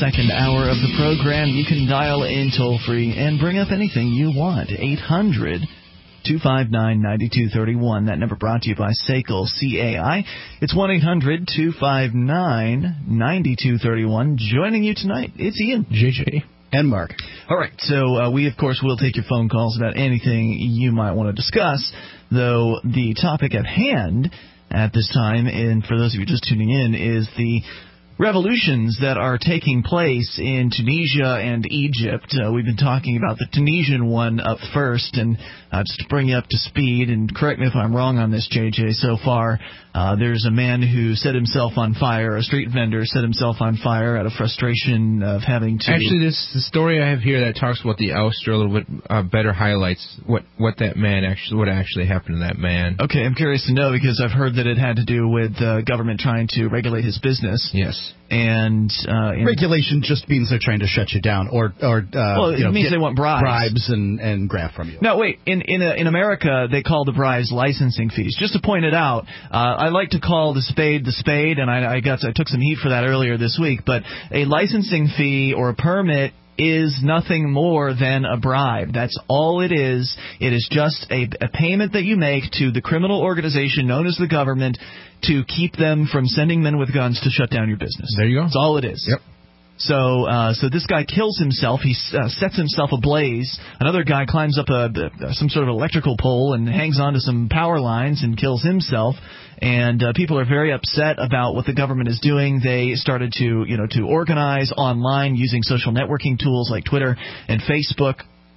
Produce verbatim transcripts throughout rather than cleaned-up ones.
second hour of the program. You can dial in toll-free and bring up anything you want. eight hundred two five nine nine two three one. That number brought to you by S A C L C A I. It's one eight hundred two five nine nine two three one. Joining you tonight, it's Ian, J J, and Mark. All right, so uh, we, of course, will take your phone calls about anything you might want to discuss, though the topic at hand at this time, and for those of you just tuning in, is the revolutions that are taking place in Tunisia and Egypt. Uh, we've been talking about the Tunisian one up first, and uh, just to bring you up to speed, and correct me if I'm wrong on this, J J, so far, uh, there's a man who set himself on fire, a street vendor set himself on fire out of frustration of having to... Actually, this the story I have here that talks about the ouster a little bit uh, better highlights what, what that man actually, what actually happened to that man. Okay, I'm curious to know, because I've heard that it had to do with uh, government trying to regulate his business. Yes. And uh, in regulation just means they're trying to shut you down, or or uh, well, it you know, means they want bribes, bribes and, and graft from you. No, wait. In in a, in America, they call the bribes licensing fees. Just to point it out, uh, I like to call the spade the spade, and I, I got I took some heat for that earlier this week. But a licensing fee or a permit is nothing more than a bribe. That's all it is. It is just a, a payment that you make to the criminal organization known as the government to keep them from sending men with guns to shut down your business. There you go. That's all it is. Yep. So uh, so this guy kills himself. He uh, sets himself ablaze. Another guy climbs up a, a some sort of electrical pole and hangs onto some power lines and kills himself. And uh, people are very upset about what the government is doing. They started to, you know, to organize online using social networking tools like Twitter and Facebook.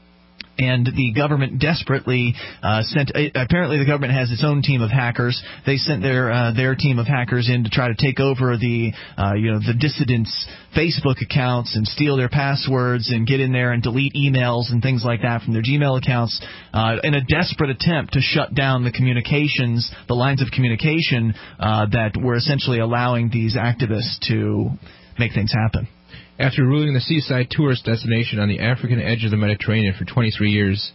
And the government desperately uh, sent. Uh, apparently, the government has its own team of hackers. They sent their uh, their team of hackers in to try to take over the uh, you know the dissidents' Facebook accounts and steal their passwords and get in there and delete emails and things like that from their Gmail accounts uh, in a desperate attempt to shut down the communications, the lines of communication uh, that were essentially allowing these activists to make things happen. After ruling the seaside tourist destination on the African edge of the Mediterranean for twenty-three years,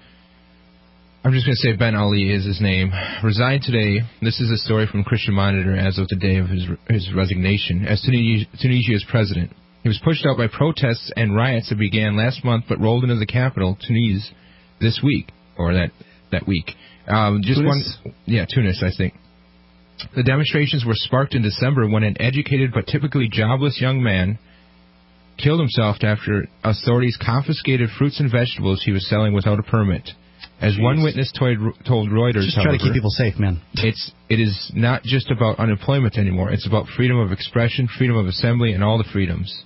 I'm just going to say Ben Ali is his name, resigned today. This is a story from Christian Monitor as of the day of his his resignation as Tunisia's president. He was pushed out by protests and riots that began last month but rolled into the capital, Tunis, this week, or that, that week. Um, just Tunis? one, yeah, Tunis, I think. The demonstrations were sparked in December when an educated but typically jobless young man killed himself after authorities confiscated fruits and vegetables he was selling without a permit. As Jeez. one witness told, told Reuters, just try however, to keep people safe, man. It's it is not just about unemployment anymore. It's about freedom of expression, freedom of assembly, and all the freedoms.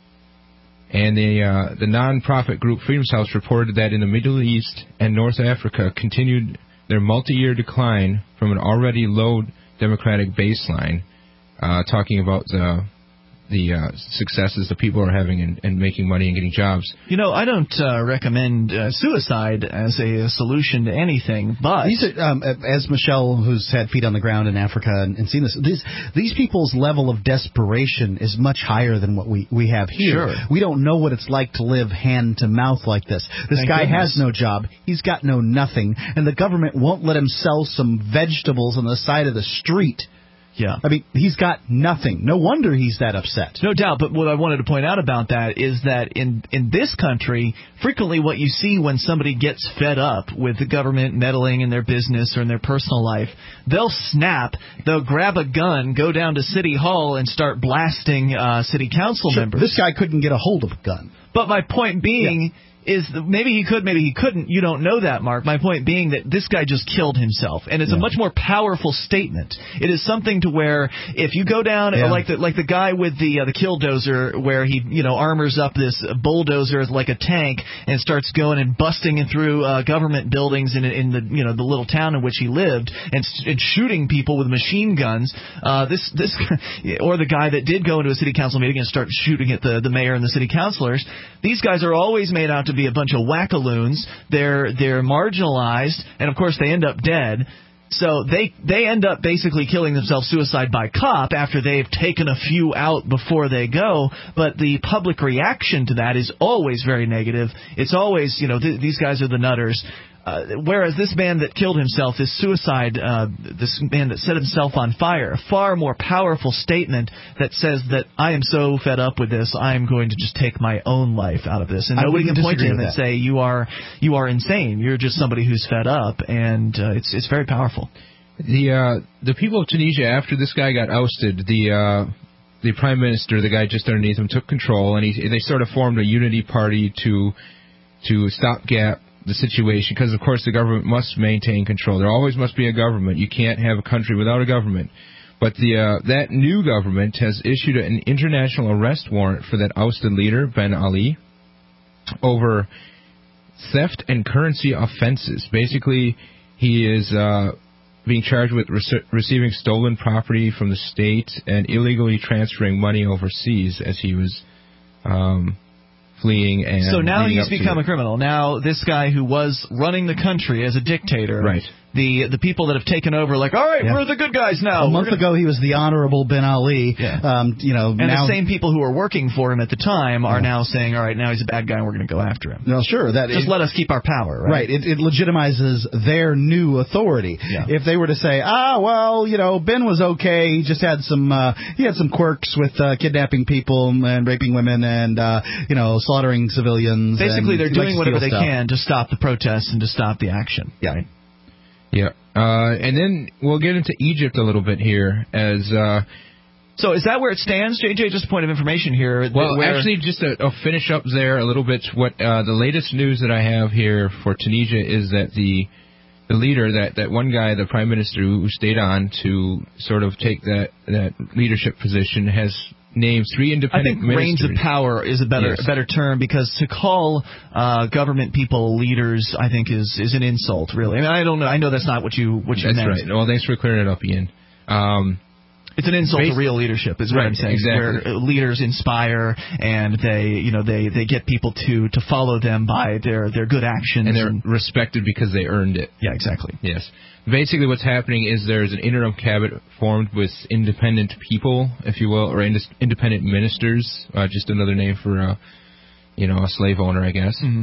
And the uh, the non-profit group Freedom's House reported that in the Middle East and North Africa continued their multi-year decline from an already low democratic baseline, uh, talking about the the uh, successes that people are having in, in making money and getting jobs. You know, I don't uh, recommend uh, suicide as a, a solution to anything, but... These are, um, as Michelle, who's had feet on the ground in Africa and, and seen this, these, these people's level of desperation is much higher than what we, we have here. Sure. We don't know what it's like to live hand to mouth like this. This Thank guy goodness. has no job. He's got no nothing. And the government won't let him sell some vegetables on the side of the street. Yeah. I mean, he's got nothing. No wonder he's that upset. No doubt, but what I wanted to point out about that is that in, in this country, frequently what you see when somebody gets fed up with the government meddling in their business or in their personal life, they'll snap, they'll grab a gun, go down to City Hall and start blasting uh, city council Sure, members. this guy couldn't get a hold of a gun. But my point being... Yeah. is that maybe he could, maybe he couldn't. You don't know that, Mark. My point being that this guy just killed himself, and it's yeah. a much more powerful statement. It is something to where if you go down yeah. like the like the guy with the uh, the killdozer, where he you know armors up this bulldozer like a tank and starts going and busting through uh, government buildings in in the you know the little town in which he lived and, and shooting people with machine guns. Uh, this this or the guy that did go into a city council meeting and start shooting at the the mayor and the city councilors. These guys are always made out to be a bunch of wackaloons. They're they're marginalized, and of course they end up dead. So they they end up basically killing themselves suicide by cop after they've taken a few out before they go. But the public reaction to that is always very negative. It's always, you know, th- these guys are the nutters. Uh, whereas this man that killed himself, this suicide, uh, this man that set himself on fire, a far more powerful statement that says that I am so fed up with this, I am going to just take my own life out of this. And I nobody can point to him and that. say, you are you are insane. You're just somebody who's fed up. And uh, it's it's very powerful. The uh, the people of Tunisia, after this guy got ousted, the uh, the prime minister, the guy just underneath him, took control, and he, they sort of formed a unity party to to stopgap the situation, because of course the government must maintain control. There always must be a government. You can't have a country without a government. But the uh, that new government has issued an international arrest warrant for that ousted leader, Ben Ali, over theft and currency offenses. Basically, he is uh, being charged with rec- receiving stolen property from the state and illegally transferring money overseas as he was um, fleeing. And so now he's become it. a criminal. Now this guy who was running the country as a dictator, right? The the people that have taken over, like, all right, yeah. we're the good guys now. A month gonna... ago, he was the Honorable Ben Ali. Yeah. Um, you know, and now... the same people who were working for him at the time are yeah. now saying, all right, now he's a bad guy, and we're going to go after him. No, sure. That Just it, let us keep our power, right? Right. It, it legitimizes their new authority. Yeah. If they were to say, ah, well, you know, Ben was okay. He just had some, uh, he had some quirks with uh, kidnapping people and raping women and, uh, you know, slaughtering civilians. Basically, and they're doing whatever they stuff. can to stop the protests and to stop the action. Yeah. Right? Yeah. Uh, and then we'll get into Egypt a little bit here. As uh, So is that where it stands, J J? Just a point of information here. Well, where... actually, just to I'll finish up there a little bit. What uh, the latest news that I have here for Tunisia is that the the leader, that, that one guy, the prime minister who stayed on to sort of take that, that leadership position, has named three independent I think ministers. reigns of power is a better yes. a better term, because to call uh, government people leaders, I think, is is an insult, really. I mean, I don't know. I know that's not what you what you that's meant. That's right. Well, thanks for clearing it up, Ian. Um, It's an insult Based, to real leadership, is what right, I'm saying. exactly. Where leaders inspire and they, you know, they, they get people to, to follow them by their, their good actions. And they're and, respected because they earned it. Yeah, exactly. Yes. Basically what's happening is there's an interim cabinet formed with independent people, if you will, or ind- independent ministers, uh, just another name for, uh, you know, a slave owner, I guess. Mm-hmm.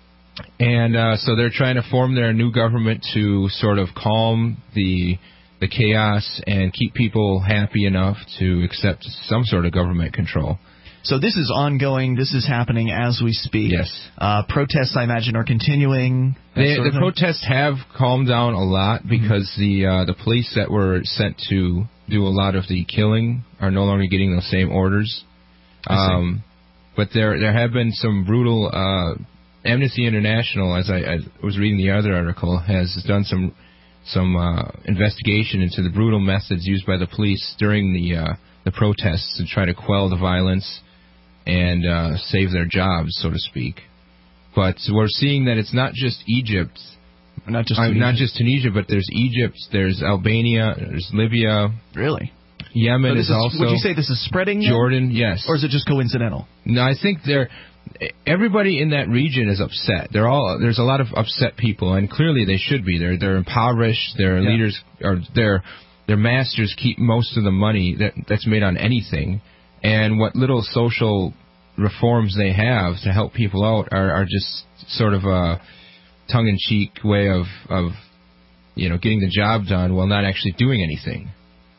And uh, so they're trying to form their new government to sort of calm the the chaos and keep people happy enough to accept some sort of government control. So this is ongoing. This is happening as we speak. Yes. Uh, protests, I imagine, are continuing. They, the protests have calmed down a lot because mm-hmm. the uh, the police that were sent to do a lot of the killing are no longer getting those same orders. Um, but there there have been some brutal. Uh, Amnesty International, as I, I was reading the other article, has done some some uh, investigation into the brutal methods used by the police during the uh, the protests to try to quell the violence and uh, save their jobs, so to speak. But we're seeing that it's not just Egypt, not just uh, Tunisia. not just Tunisia, but there's Egypt, there's Albania, there's Libya. Really? Yemen so is, is also. Would you say this is spreading? Jordan, then? Yes. Or is it just coincidental? No, I think they're. Everybody in that region is upset. They're all there's a lot of upset people, and clearly they should be. They're they're impoverished. Their yeah. leaders or their their masters keep most of the money that that's made on anything, and what little social reforms they have to help people out are, are just sort of a tongue-in-cheek way of of you know getting the job done while not actually doing anything.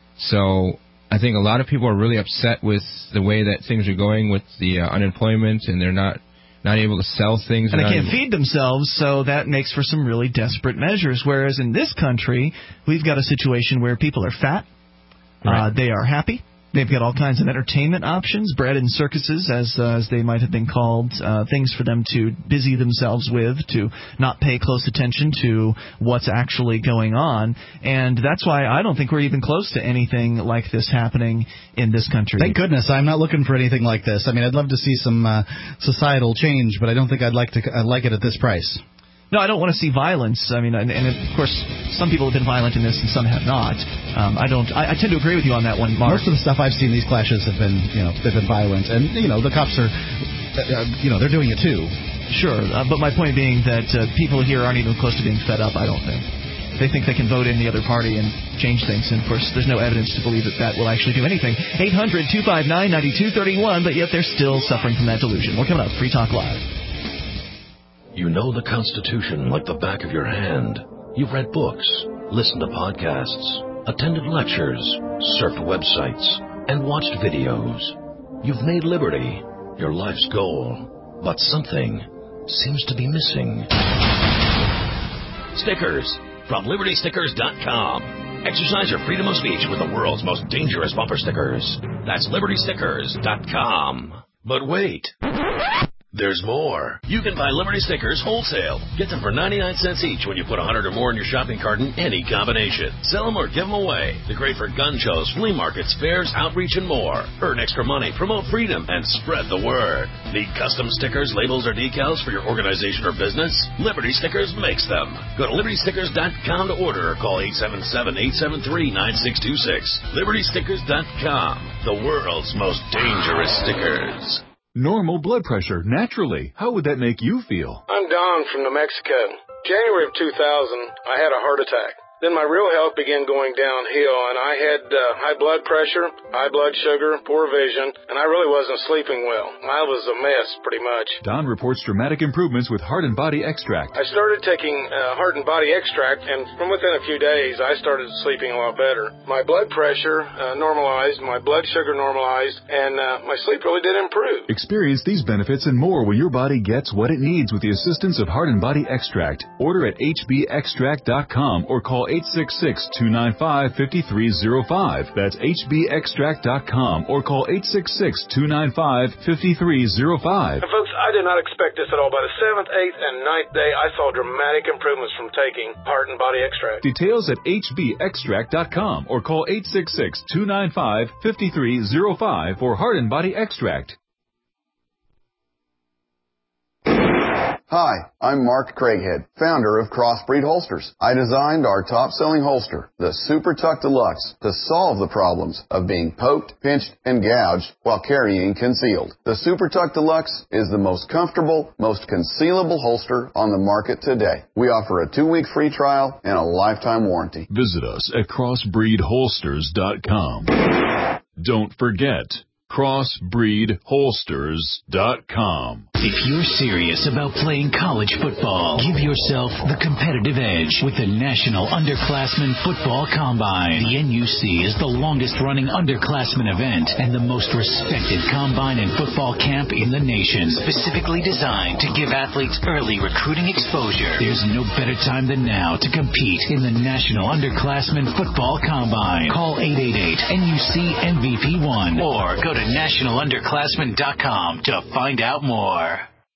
So I think a lot of people are really upset with the way that things are going with the uh, unemployment, and they're not not able to sell things. And they can't able- feed themselves, so that makes for some really desperate measures. Whereas in this country, we've got a situation where people are fat, right. uh, they are happy. They've got all kinds of entertainment options, bread and circuses, as uh, as they might have been called, uh, things for them to busy themselves with, to not pay close attention to what's actually going on. And that's why I don't think we're even close to anything like this happening in this country. Thank goodness. I'm not looking for anything like this. I mean, I'd love to see some uh, societal change, but I don't think I'd like to I'd like it at this price. No, I don't want to see violence. I mean, and, and of course, some people have been violent in this and some have not. Um, I don't. I, I tend to agree with you on that one, Mark. Most of the stuff I've seen, these clashes have been, you know, they've been violent, and you know, the cops are, uh, you know, they're doing it too. Sure, uh, but my point being that uh, people here aren't even close to being fed up. I don't think they think they can vote in the other party and change things, and of course, there's no evidence to believe that that will actually do anything. eight hundred two five nine nine two three one, but yet they're still suffering from that delusion. We're coming up. Free Talk Live. You know the Constitution like the back of your hand. You've read books, listened to podcasts, attended lectures, surfed websites, and watched videos. You've made liberty your life's goal, but something seems to be missing. Stickers from Liberty Stickers dot com. Exercise your freedom of speech with the world's most dangerous bumper stickers. That's Liberty Stickers dot com. But wait. There's more. You can buy Liberty Stickers wholesale. Get them for ninety-nine cents each when you put one hundred or more in your shopping cart in any combination. Sell them or give them away. They're great for gun shows, flea markets, fairs, outreach, and more. Earn extra money, promote freedom, and spread the word. Need custom stickers, labels, or decals for your organization or business? Liberty Stickers makes them. Go to Liberty Stickers dot com to order or call eight seven seven, eight seven three, nine six two six. Liberty Stickers dot com. The world's most dangerous stickers. Normal blood pressure, naturally. How would that make you feel? I'm Don from New Mexico. January of two thousand, I had a heart attack. Then my real health began going downhill, and I had uh, high blood pressure, high blood sugar, poor vision, and I really wasn't sleeping well. I was a mess, pretty much. Don reports dramatic improvements with Heart and Body Extract. I started taking uh, Heart and Body Extract, and from within a few days, I started sleeping a lot better. My blood pressure uh, normalized, my blood sugar normalized, and uh, my sleep really did improve. Experience these benefits and more when your body gets what it needs with the assistance of Heart and Body Extract. Order at H B extract dot com or call eight six six, two nine five, five three zero five. That's H B extract dot com or call eight six six, two nine five, five three zero five. And folks, I did not expect this at all. By the seventh, eighth, and ninth day, I saw dramatic improvements from taking Heart and Body Extract. Details at H B extract dot com or call eight six six, two nine five, five three zero five for Heart and Body Extract. Hi, I'm Mark Craighead, founder of Crossbreed Holsters. I designed our top-selling holster, the Super Tuck Deluxe, to solve the problems of being poked, pinched, and gouged while carrying concealed. The Super Tuck Deluxe is the most comfortable, most concealable holster on the market today. We offer a two-week free trial and a lifetime warranty. Visit us at crossbreed holsters dot com. Don't forget, crossbreed holsters dot com. If you're serious about playing college football, give yourself the competitive edge with the National Underclassmen Football Combine. The N U C is the longest-running underclassmen event and the most respected combine and football camp in the nation, specifically designed to give athletes early recruiting exposure. There's no better time than now to compete in the National Underclassmen Football Combine. Call eight eight eight, N U C, M V P one or go to national underclassmen dot com to find out more.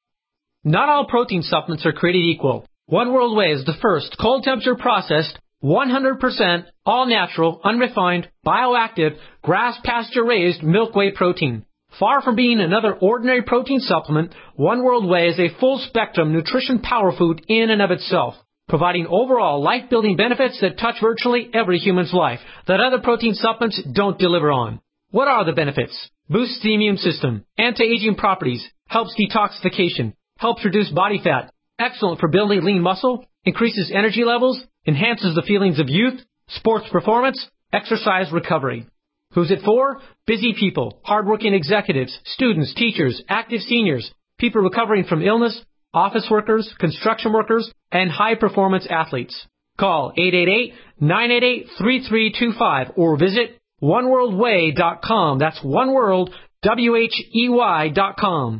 Not all protein supplements are created equal. One World Whey is the first cold temperature processed, one hundred percent all natural, unrefined, bioactive, grass pasture raised milk whey protein. Far from being another ordinary protein supplement, One World Whey is a full spectrum nutrition power food in and of itself, providing overall life-building benefits that touch virtually every human's life that other protein supplements don't deliver on. What are the benefits? Boosts the immune system, anti-aging properties, helps detoxification, helps reduce body fat, excellent for building lean muscle, increases energy levels, enhances the feelings of youth, sports performance, exercise recovery. Who's it for? Busy people, hardworking executives, students, teachers, active seniors, people recovering from illness, office workers, construction workers, and high-performance athletes. Call eight eight eight, nine eight eight, three three two five or visit one world whey dot com. That's oneworld, W H E Y dot com.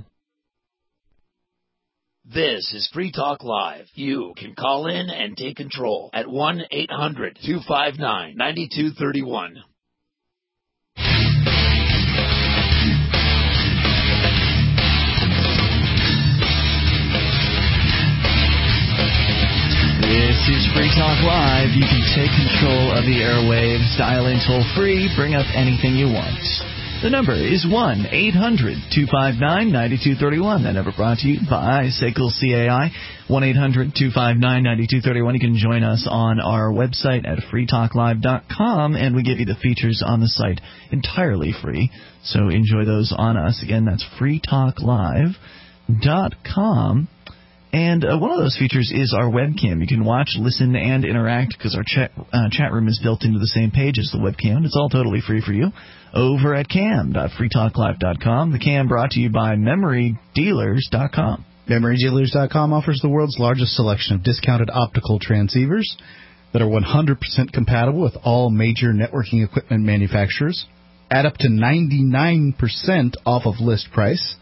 This is Free Talk Live. You can call in and take control at one eight hundred, two five nine, nine two three one. This is Free Talk Live. You can take control of the airwaves, dial in toll free, bring up anything you want. The number is one eight hundred, two five nine, nine two three one. That number brought to you by S A C L C A I, one eight hundred, two five nine, nine two three one. You can join us on our website at free talk live dot com, and we give you the features on the site entirely free. So enjoy those on us. Again, that's free talk live dot com. And uh, one of those features is our webcam. You can watch, listen, and interact because our chat, uh, chat room is built into the same page as the webcam. It's all totally free for you over at cam dot free talk live dot com. The cam brought to you by memory dealers dot com. Memory Dealers dot com offers the world's largest selection of discounted optical transceivers that are one hundred percent compatible with all major networking equipment manufacturers, at up to ninety-nine percent off of list price.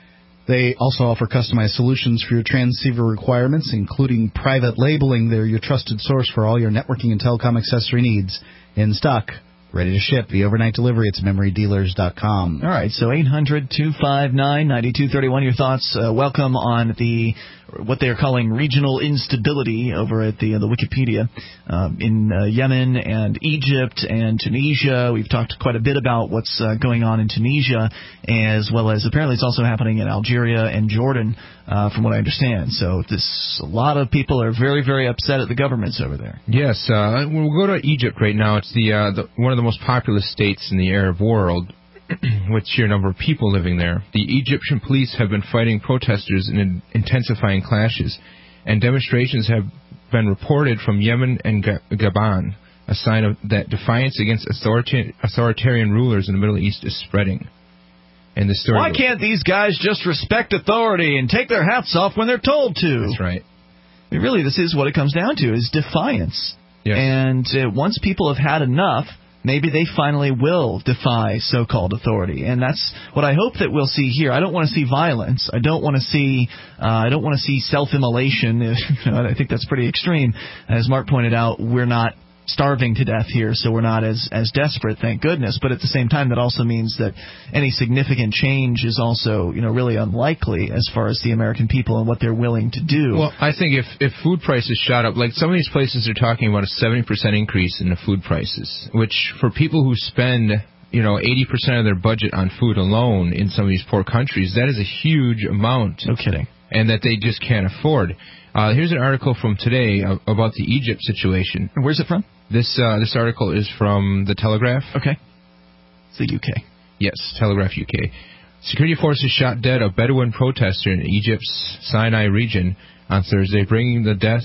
They also offer customized solutions for your transceiver requirements, including private labeling. They're your trusted source for all your networking and telecom accessory needs. In stock, ready to ship. The overnight delivery, it's Memory Dealers dot com. All right, so eight hundred, two five nine, nine two three one. Your thoughts, uh, welcome on the what they're calling regional instability over at the uh, the Wikipedia um, in uh, Yemen and Egypt and Tunisia. We've talked quite a bit about what's uh, going on in Tunisia, as well as apparently it's also happening in Algeria and Jordan, uh, from what I understand. So this a lot of people are very, very upset at the governments over there. Yes, uh, we'll go to Egypt right now. It's the, uh, the one of the most populous states in the Arab world, with sheer number of people living there. The Egyptian police have been fighting protesters in intensifying clashes, and demonstrations have been reported from Yemen and Gabon, a sign of that defiance against authorita- authoritarian rulers in the Middle East is spreading. And the story Why can't these guys just respect authority and take their hats off when they're told to? That's right. I mean, really, this is what it comes down to, is defiance. Yes. And uh, once people have had enough, maybe they finally will defy so-called authority, and that's what I hope that we'll see here. I don't want to see violence. I don't want to see. Uh, I don't want to see self-immolation. You know, I think that's pretty extreme. As Mark pointed out, we're not starving to death here, so we're not as as desperate, thank goodness. But at the same time, that also means that any significant change is also, you know, really unlikely as far as the American people and what they're willing to do. Well, I think if if food prices shot up, like some of these places are talking about a seventy percent increase in the food prices, which for people who spend, you know, eighty percent of their budget on food alone in some of these poor countries, that is a huge amount. No kidding. And that they just can't afford. Uh, here's an article from today uh, about the Egypt situation. Where's it from? This uh, this article is from The Telegraph. Okay. It's the U K. Yes, Telegraph U K. Security forces shot dead a Bedouin protester in Egypt's Sinai region on Thursday, bringing the death...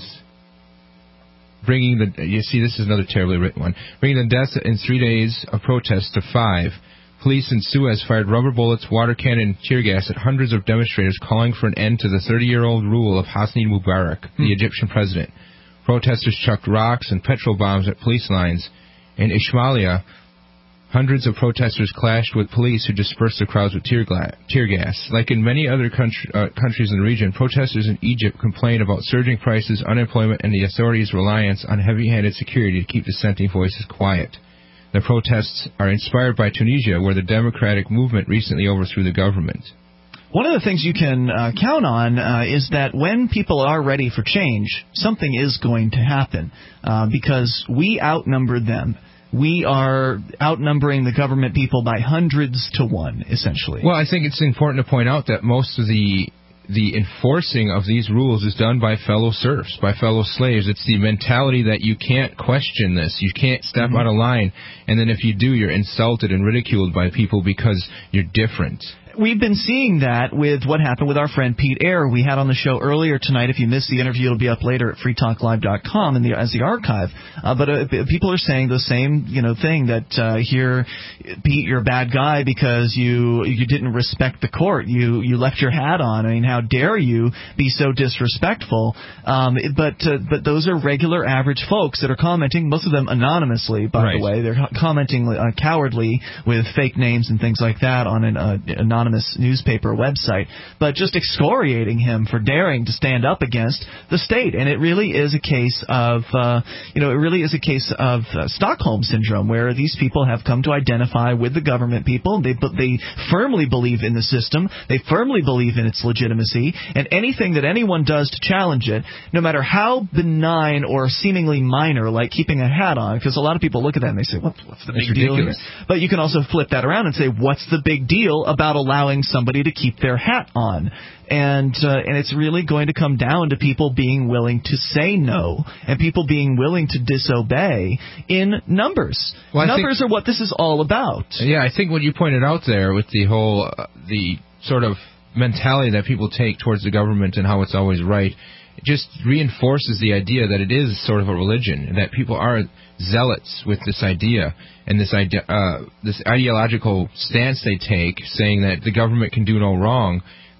Bringing the... You see, this is another terribly written one. Bringing the death in three days of protest to five. Police in Suez fired rubber bullets, water cannon, and tear gas at hundreds of demonstrators calling for an end to the thirty-year-old rule of Hosni Mubarak, hmm. the Egyptian president. Protesters chucked rocks and petrol bombs at police lines. In Ismailia, hundreds of protesters clashed with police who dispersed the crowds with tear, gla- tear gas. Like in many other country, uh, countries in the region, protesters in Egypt complain about surging prices, unemployment, and the authorities' reliance on heavy-handed security to keep dissenting voices quiet. The protests are inspired by Tunisia, where the democratic movement recently overthrew the government. One of the things you can uh, count on uh, is that when people are ready for change, something is going to happen uh, because we outnumber them. We are outnumbering the government people by hundreds to one, essentially. Well, I think it's important to point out that most of the the enforcing of these rules is done by fellow serfs, by fellow slaves. It's the mentality that you can't question this. You can't step mm-hmm. out of line. And then if you do, you're insulted and ridiculed by people because you're different. We've been seeing that with what happened with our friend Pete Eyre. We had on the show earlier tonight. If you missed the interview, it'll be up later at free talk live dot com in the, as the archive. Uh, but uh, people are saying the same, you know, thing that uh, here, Pete, you're a bad guy because you you didn't respect the court. You you left your hat on. I mean, how dare you be so disrespectful? Um, but uh, but those are regular, average folks that are commenting. Most of them anonymously, by right. the way. They're commenting uh, cowardly with fake names and things like that on an uh, anonymous newspaper website, but just excoriating him for daring to stand up against the state. And it really is a case of, uh, you know, it really is a case of uh, Stockholm syndrome, where these people have come to identify with the government people. They they firmly believe in the system. They firmly believe in its legitimacy. And anything that anyone does to challenge it, no matter how benign or seemingly minor, like keeping a hat on, because a lot of people look at that and they say, what, what's the big That's deal ridiculous. here? But you can also flip that around and say, what's the big deal about allowing somebody to keep their hat on? And uh, and it's really going to come down to people being willing to say no and people being willing to disobey in numbers. Well, numbers think, are what this is all about. Yeah, I think what you pointed out there with the whole, uh, the sort of mentality that people take towards the government and how it's always right, it just reinforces the idea that it is sort of a religion, and that people are zealots with this idea and this idea, uh, this ideological stance they take, saying that the government can do no wrong.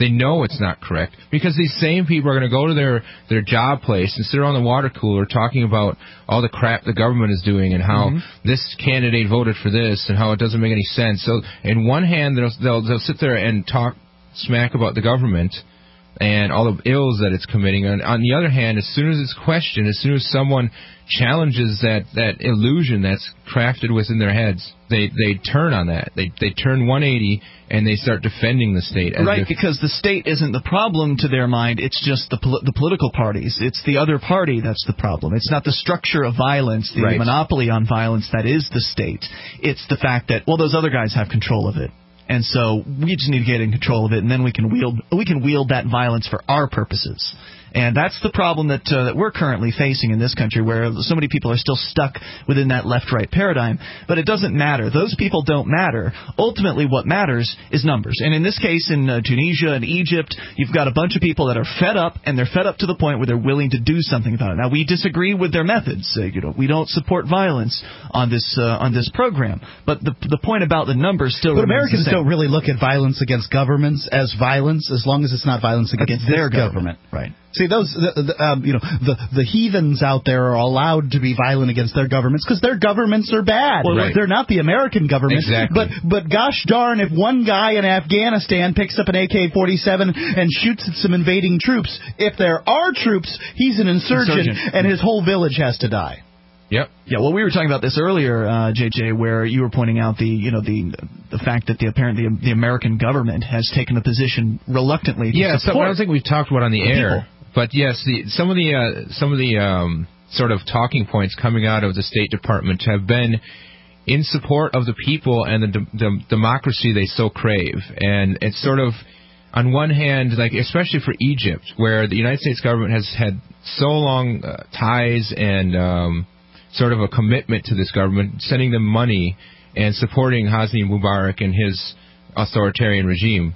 They know it's not correct because these same people are going to go to their, their job place and sit around the water cooler talking about all the crap the government is doing and how mm-hmm. this candidate voted for this and how it doesn't make any sense. So, in one hand, they'll, they'll, they'll sit there and talk smack about the government and all the ills that it's committing. And on the other hand, as soon as it's questioned, as soon as someone challenges that, that illusion that's crafted within their heads, they they turn on that. They they turn one eighty and they start defending the state. As right, if, because the state isn't the problem to their mind. It's just the pol- the political parties. It's the other party that's the problem. It's not the structure of violence, the right. monopoly on violence that is the state. It's the fact that, well, those other guys have control of it. And so we just need to get in control of it, and then we can wield we can wield that violence for our purposes. And that's the problem that, uh, that we're currently facing in this country, where so many people are still stuck within that left-right paradigm. But it doesn't matter. Those people don't matter. Ultimately, what matters is numbers. And in this case, in uh, Tunisia and Egypt, you've got a bunch of people that are fed up, and they're fed up to the point where they're willing to do something about it. Now, we disagree with their methods. Uh, you know, we don't support violence on this uh, on this program. But the the point about the numbers still But remains Americans the same. don't really look at violence against governments as violence, as long as it's not violence against, against their government. government. Right. See, those, the, the, um, you know, the the heathens out there are allowed to be violent against their governments because their governments are bad. Well, right. They're not the American government. Exactly. But but gosh darn, if one guy in Afghanistan picks up an A K forty-seven and shoots at some invading troops, if there are troops, he's an insurgent, insurgent. and his whole village has to die. Yep. Yeah, well, we were talking about this earlier, uh, J J, where you were pointing out the, you know, the the fact that the apparently the, the American government has taken a position reluctantly to yeah, support. so I don't think we've talked about on the, the air. people. But yes, the, some of the uh, some of the um, sort of talking points coming out of the State Department have been in support of the people and the, de- the democracy they so crave. And it's sort of, on one hand, like especially for Egypt, where the United States government has had so long uh, ties and um, sort of a commitment to this government, sending them money and supporting Hosni Mubarak and his authoritarian regime.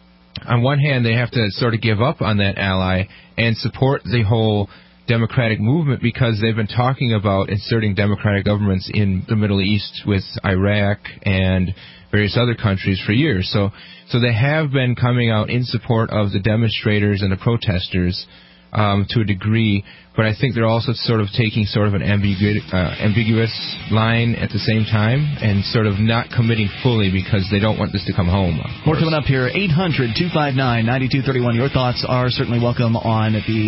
On one hand, they have to sort of give up on that ally and support the whole democratic movement because they've been talking about inserting democratic governments in the Middle East with Iraq and various other countries for years. So, so they have been coming out in support of the demonstrators and the protesters um, to a degree, but I think they're also sort of taking sort of an ambigu- uh, ambiguous line at the same time and sort of not committing fully because they don't want this to come home. More coming up here, eight hundred, two five nine, nine two three one. Your thoughts are certainly welcome on the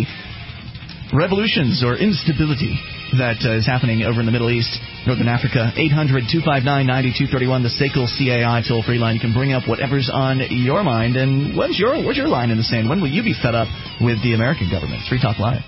revolutions or instability that uh, is happening over in the Middle East, Northern Africa. eight hundred, two five nine, nine two three one, the S A C L C A I toll-free line. You can bring up whatever's on your mind. And when's your, where's your line in the sand? When will you be fed up with the American government? Free Talk Live.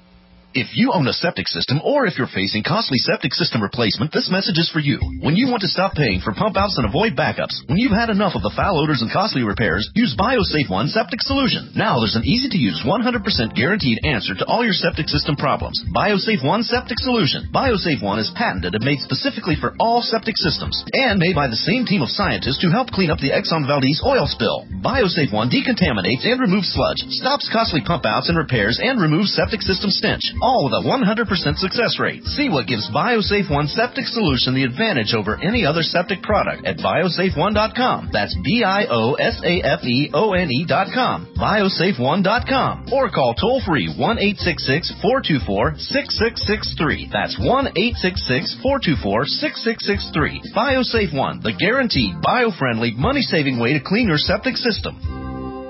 If you own a septic system or if you're facing costly septic system replacement, this message is for you. When you want to stop paying for pump outs and avoid backups, when you've had enough of the foul odors and costly repairs, use BioSafe One Septic Solution. Now there's an easy-to-use one hundred percent guaranteed answer to all your septic system problems. BioSafe One Septic Solution. BioSafe One is patented and made specifically for all septic systems and made by the same team of scientists to help clean up the Exxon Valdez oil spill. BioSafe One decontaminates and removes sludge, stops costly pump outs and repairs, and removes septic system stench. All with a one hundred percent success rate. See what gives BioSafe One Septic Solution the advantage over any other septic product at biosafe one dot com. That's B I O S A F E O N E dot com. biosafe one dot com. Or call toll-free one eight six six, four two four, six six six three. That's one eight six six, four two four, six six six three. BioSafe One, the guaranteed, bio-friendly, money-saving way to clean your septic system.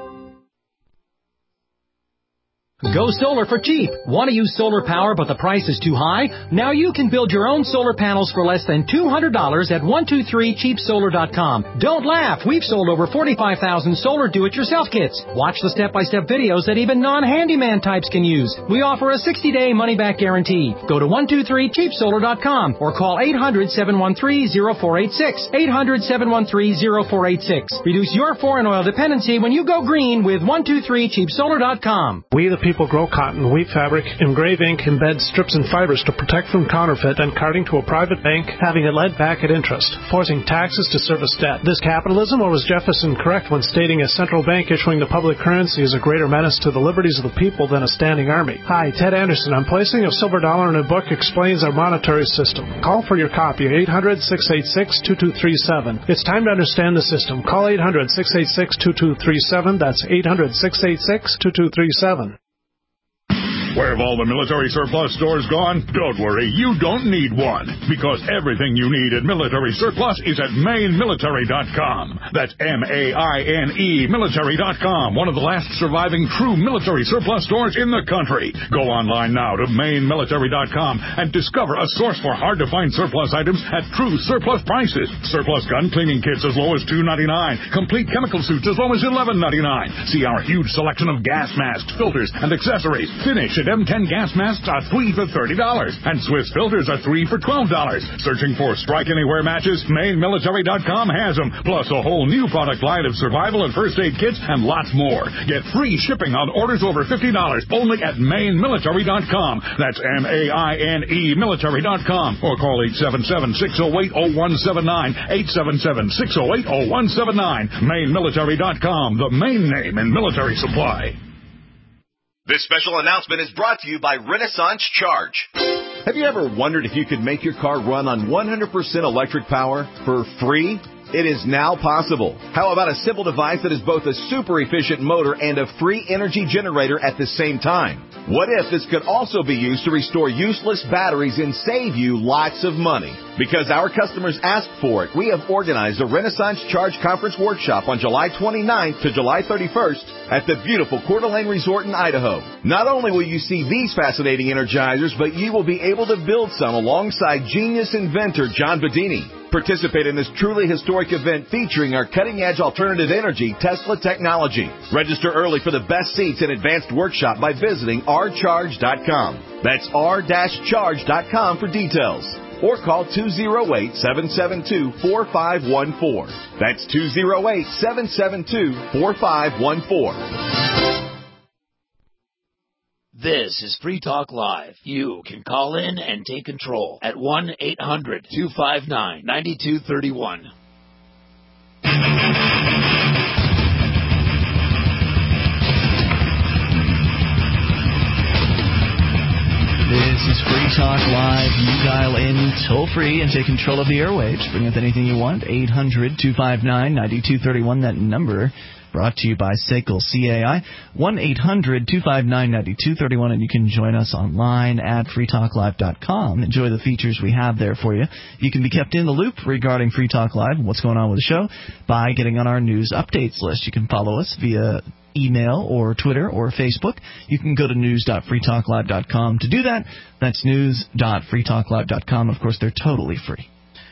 Go solar for cheap. Want to use solar power but the price is too high? Now you can build your own solar panels for less than two hundred dollars at one two three cheap solar dot com. Don't laugh. We've sold over forty-five thousand solar do-it-yourself kits. Watch the step-by-step videos that even non-handyman types can use. We offer a sixty-day money-back guarantee. Go to one two three cheap solar dot com or call eight hundred, seven one three, zero four eight six. eight hundred, seven one three, zero four eight six. Reduce your foreign oil dependency when you go green with one two three cheap solar dot com. We the people grow cotton, weave fabric, engrave ink, embed strips and fibers to protect from counterfeit, and carting to a private bank, having it lent back at interest, forcing taxes to service debt. This capitalism, or was Jefferson correct when stating a central bank issuing the public currency is a greater menace to the liberties of the people than a standing army? Hi, Ted Anderson. I'm placing a silver dollar in a book explains our monetary system. Call for your copy at eight hundred, six eight six, two two three seven. It's time to understand the system. Call eight hundred, six eight six, two two three seven. That's eight hundred, six eight six, two two three seven. Where have all the military surplus stores gone? Don't worry, you don't need one, because everything you need at Military Surplus is at Maine Military dot com. That's M A I N E Military dot com, one of the last surviving true military surplus stores in the country. Go online now to Maine Military dot com and discover a source for hard-to-find surplus items at true surplus prices. Surplus gun cleaning kits as low as two ninety-nine, complete chemical suits as low as eleven ninety-nine. See our huge selection of gas masks, filters, and accessories. Finish at M ten gas masks are three for thirty dollars, and Swiss filters are three for twelve dollars. Searching for Strike Anywhere matches? Maine Military dot com has them, plus a whole new product line of survival and first aid kits and lots more. Get free shipping on orders over fifty dollars only at Maine Military dot com. That's M A I N E Military dot com, or call eight seven seven, six oh eight, oh one seven nine, eight seven seven, six oh eight, oh one seven nine. Maine Military dot com, the main name in military supply. This special announcement is brought to you by Renaissance Charge. Have you ever wondered if you could make your car run on one hundred percent electric power for free? It is now possible. How about a simple device that is both a super efficient motor and a free energy generator at the same time? What if this could also be used to restore useless batteries and save you lots of money? Because our customers asked for it, we have organized a Renaissance Charge Conference Workshop on July twenty-ninth to July thirty-first at the beautiful Coeur d'Alene Resort in Idaho. Not only will you see these fascinating energizers, but you will be able to build some alongside genius inventor John Bedini. Participate in this truly historic event featuring our cutting-edge alternative energy Tesla technology. Register early for the best seats and advanced workshop by visiting r charge dot com. That's r charge dot com for details. Or call two oh eight, seven seven two, four five one four. That's two oh eight, seven seven two, four five one four. This is Free Talk Live. You can call in and take control at one eight hundred, two five nine, nine two three one. This is Free Talk Live. You dial in toll-free and take control of the airwaves. Bring up anything you want. eight hundred, two five nine, nine two three one, that number. Brought to you by S A C L C A I. one eight hundred, two five nine, nine two three one, and you can join us online at free talk live dot com. Enjoy the features we have there for you. You can be kept in the loop regarding Free Talk Live and what's going on with the show by getting on our news updates list. You can follow us via email or Twitter or Facebook. You can go to news dot free talk live dot com to do that. That's news dot free talk live dot com. Of course, they're totally free.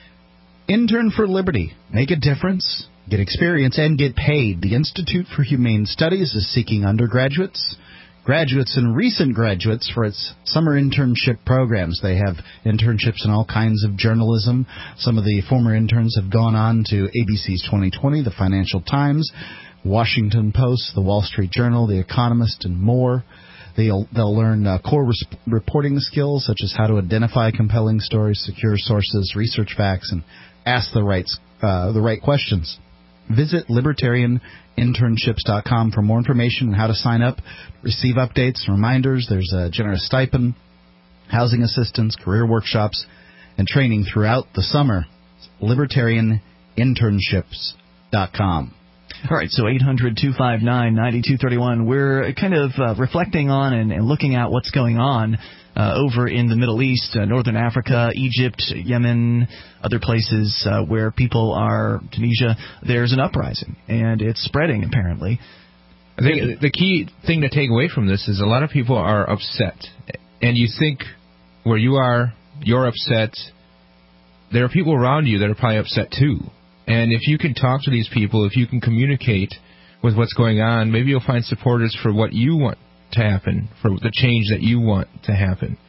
Intern for Liberty. Make a difference, get experience, and get paid. The Institute for Humane Studies is seeking undergraduates, graduates, and recent graduates for its summer internship programs. They have internships in all kinds of journalism. Some of the former interns have gone on to A B C's twenty twenty, the Financial Times, Washington Post, the Wall Street Journal, the Economist, and more. They'll, they'll learn uh, core res- reporting skills, such as how to identify compelling stories, secure sources, research facts, and ask the right, uh, the right questions. Visit libertarian internships dot com for more information on how to sign up, receive updates and reminders. There's a generous stipend, housing assistance, career workshops, and training throughout the summer. libertarian internships dot com. All right, so eight hundred, two five nine, nine two three one. We're kind of uh, reflecting on and, and looking at what's going on uh, over in the Middle East, uh, Northern Africa, Egypt, Yemen, other places uh, where people are, Tunisia, there's an uprising, and it's spreading, apparently. I think the key thing to take away from this is a lot of people are upset. And you think where you are, you're upset. There are people around you that are probably upset, too. And if you can talk to these people, if you can communicate with what's going on, maybe you'll find supporters for what you want to happen, for the change that you want to happen.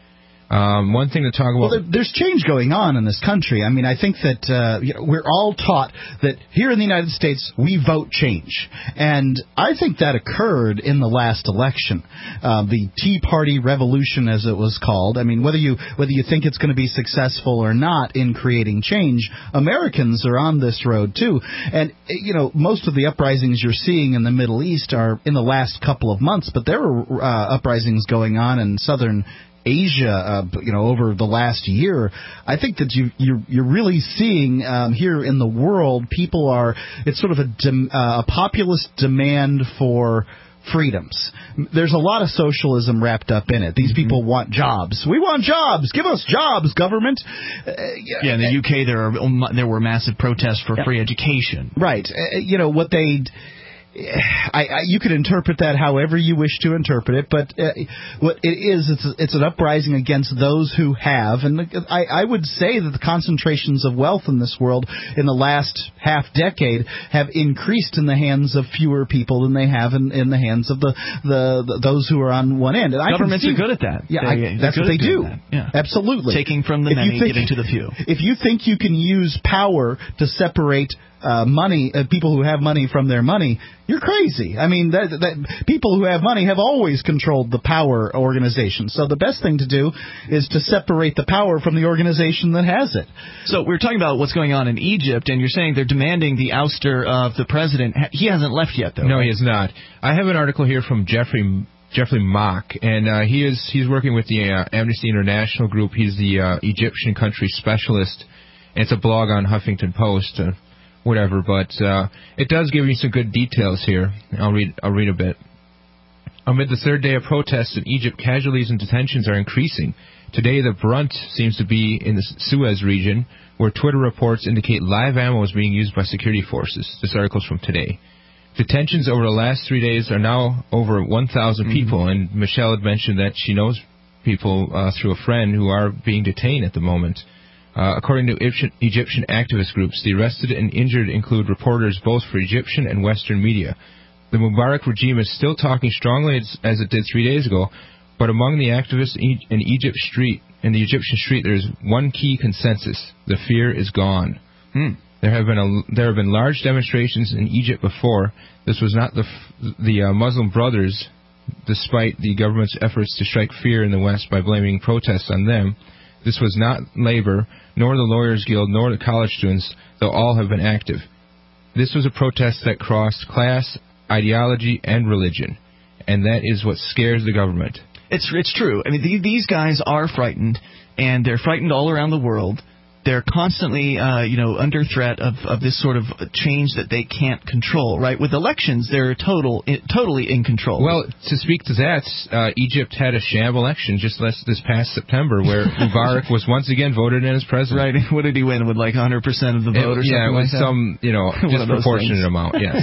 Um, one thing to talk about... Well, there, there's change going on in this country. I mean, I think that uh, you know, we're all taught that here in the United States, we vote change. And I think that occurred in the last election. Uh, the Tea Party revolution, as it was called. I mean, whether you whether you think it's going to be successful or not in creating change, Americans are on this road, too. And, you know, most of the uprisings you're seeing in the Middle East are in the last couple of months, but there were uh, uprisings going on in southern Asia, uh, you know, over the last year. I think that you, you're, you're really seeing um, here in the world, people are, it's sort of a, dem, uh, a populist demand for freedoms. There's a lot of socialism wrapped up in it. These mm-hmm. people want jobs. We want jobs. Give us jobs, government. Uh, yeah, yeah, in the U K there are, there were massive protests for yeah. free education. Right. Uh, you know, what they... I, I, you could interpret that however you wish to interpret it, but uh, what it is, it's, it's an uprising against those who have, and I, I would say that the concentrations of wealth in this world in the last half decade have increased in the hands of fewer people than they have in, in the hands of the, the, the those who are on one end. And Governments I can see, are good at that. Yeah, they, I, that's what they do. Yeah. Absolutely. Taking from the if many, think, giving to the few. If you think you can use power to separate Uh, money, uh, people who have money from their money, you're crazy. I mean, that, that people who have money have always controlled the power organization. So the best thing to do is to separate the power from the organization that has it. So we're talking about what's going on in Egypt, and you're saying they're demanding the ouster of the president. He hasn't left yet, though. No, right? he has not. I have an article here from Jeffrey Jeffrey Mock, and uh, he is he's working with the uh, Amnesty International group. He's the uh, Egyptian country specialist. And it's a blog on Huffington Post. Uh, Whatever, but uh, it does give you some good details here. I'll read. I'll read a bit. Amid the third day of protests in Egypt, casualties and detentions are increasing. Today, the brunt seems to be in the Suez region, where Twitter reports indicate live ammo is being used by security forces. This article's from today. Detentions over the last three days are now over one thousand mm-hmm. people, and Michelle had mentioned that she knows people uh, through a friend who are being detained at the moment. Uh, according to Egyptian, Egyptian activist groups, the arrested and injured include reporters both for Egyptian and Western media. The Mubarak regime is still talking strongly as, as it did three days ago, but among the activists in Egypt street, in the Egyptian street, there is one key consensus: the fear is gone. Hmm. There have been a, there have been large demonstrations in Egypt before. This was not the the uh, Muslim Brothers, despite the government's efforts to strike fear in the West by blaming protests on them. This was not Labor, nor the Lawyers Guild, nor the college students, though all have been active. This was a protest that crossed class, ideology, and religion, and that is what scares the government. It's it's true. I mean, these guys are frightened, and they're frightened all around the world. They're constantly, uh, you know, under threat of, of this sort of change that they can't control, right? With elections, they're total, totally in control. Well, to speak to that, uh, Egypt had a sham election just last, this past September where Mubarak was once again voted in as president. Right. What did he win? With like one hundred percent of the vote it, or yeah, something it was like some, you know, disproportionate amount, yes.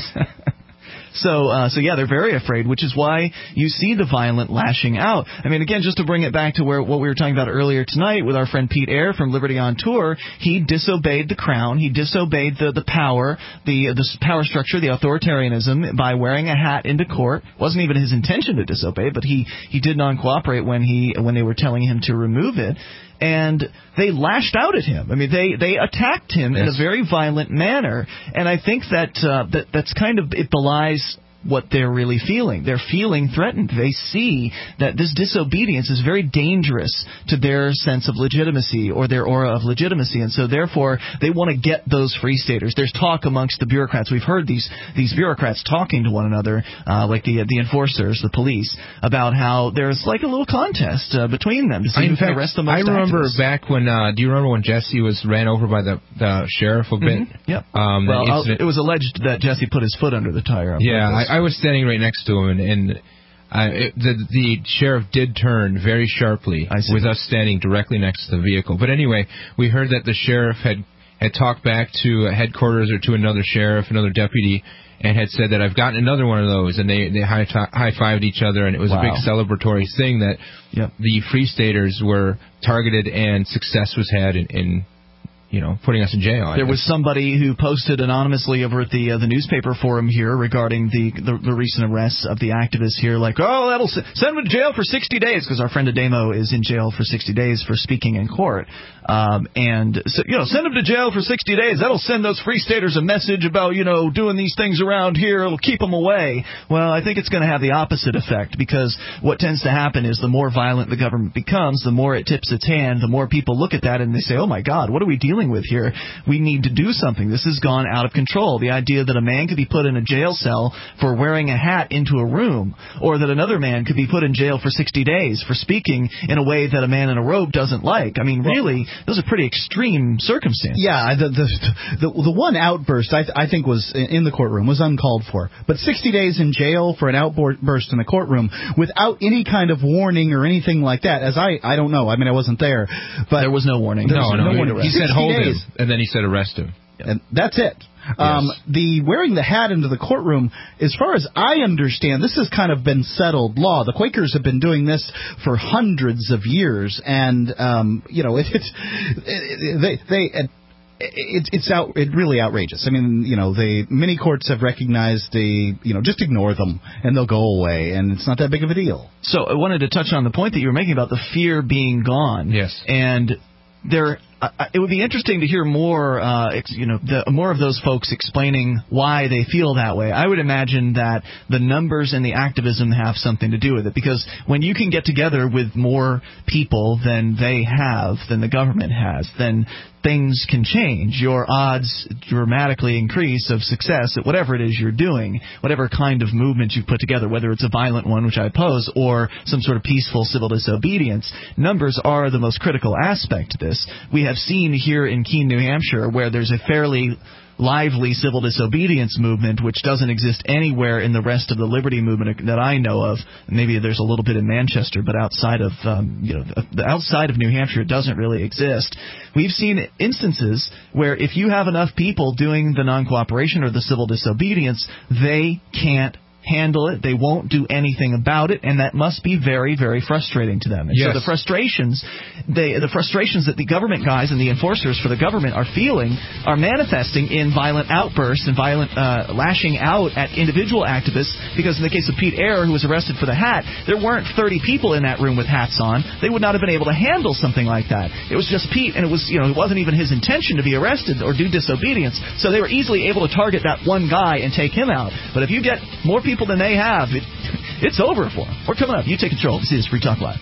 So, uh, so yeah, they're very afraid, which is why you see the violent lashing out. I mean, again, just to bring it back to where what we were talking about earlier tonight with our friend Pete Eyre from Liberty on Tour, he disobeyed the crown, he disobeyed the, the power, the the power structure, the authoritarianism by wearing a hat into court. It wasn't even his intention to disobey, but he, he did not cooperate when he when they were telling him to remove it. And they lashed out at him. I mean, they, they attacked him yes. in a very violent manner. And I think that, uh, that that's kind of, it belies what they're really feeling. They're feeling threatened. They see that this disobedience is very dangerous to their sense of legitimacy or their aura of legitimacy, and so therefore they want to get those free staters. There's talk amongst the bureaucrats. We've heard these these bureaucrats talking to one another, uh, like the the enforcers, the police, about how there's like a little contest uh, between them to see who can arrest the most I remember activists. back when, uh, do you remember when Jesse was ran over by the, the sheriff a bit? Mm-hmm. Yep. Um, well, it was alleged that Jesse put his foot under the tire. Yeah, I, I was standing right next to him, and, and uh, it, the, the sheriff did turn very sharply with us standing directly next to the vehicle. But anyway, we heard that the sheriff had, had talked back to headquarters or to another sheriff, another deputy, and had said that I've gotten another one of those, and they, they high high-fived each other, and it was wow. a big celebratory thing that yep. the Free Staters were targeted and success was had in, in you know, putting us in jail. There was somebody who posted anonymously over at the uh, the newspaper forum here regarding the, the the recent arrests of the activists here, like, oh, that'll s- send them to jail for sixty days, because our friend Ademo is in jail for sixty days for speaking in court. Um, and, so, you know, send them to jail for sixty days. That'll send those Free Staters a message about, you know, doing these things around here. It'll keep them away. Well, I think it's going to have the opposite effect, because what tends to happen is the more violent the government becomes, the more it tips its hand, the more people look at that and they say, oh, my God, what are we dealing with here? We need to do something. This has gone out of control. The idea that a man could be put in a jail cell for wearing a hat into a room, or that another man could be put in jail for sixty days for speaking in a way that a man in a robe doesn't like. I mean, really, those are pretty extreme circumstances. Yeah, the the the, the one outburst I, th- I think was in the courtroom was uncalled for. But sixty days in jail for an outburst in a courtroom without any kind of warning or anything like that, as I, I don't know. I mean, I wasn't there. But there was no warning. No, no, no, no warning. He said hold days. him, and then he said arrest him. And that's it. Um, Yes. The wearing the hat into the courtroom, as far as I understand, this has kind of been settled law. The Quakers have been doing this for hundreds of years, and um, you know, it, it's it, they they. It, It, it's out. It really outrageous. I mean, you know, the many courts have recognized the, you know, just ignore them and they'll go away, and it's not that big of a deal. So I wanted to touch on the point that you were making about the fear being gone. Yes. And there, uh, it would be interesting to hear more, uh, ex, you know, the, more of those folks explaining why they feel that way. I would imagine that the numbers and the activism have something to do with it, because when you can get together with more people than they have, than the government has, then things can change. Your odds dramatically increase of success at whatever it is you're doing, whatever kind of movement you've put together, whether it's a violent one, which I oppose, or some sort of peaceful civil disobedience. Numbers are the most critical aspect to this. We have seen here in Keene, New Hampshire, where there's a fairly lively civil disobedience movement, which doesn't exist anywhere in the rest of the liberty movement that I know of. Maybe there's a little bit in Manchester, but outside of um, you know, the outside of New Hampshire, it doesn't really exist. We've seen instances where if you have enough people doing the non-cooperation or the civil disobedience, they can't handle it. They won't do anything about it, and that must be very, very frustrating to them. And yes. so the frustrations, they, the frustrations that the government guys and the enforcers for the government are feeling are manifesting in violent outbursts and violent uh, lashing out at individual activists, because in the case of Pete Eyre, who was arrested for the hat, there weren't thirty people in that room with hats on. They would not have been able to handle something like that. It was just Pete, and it was, you know, it wasn't even his intention to be arrested or do disobedience, so they were easily able to target that one guy and take him out. But if you get more people than they have, it, it's over for them. We're coming up. You take control. This is Free Talk Live.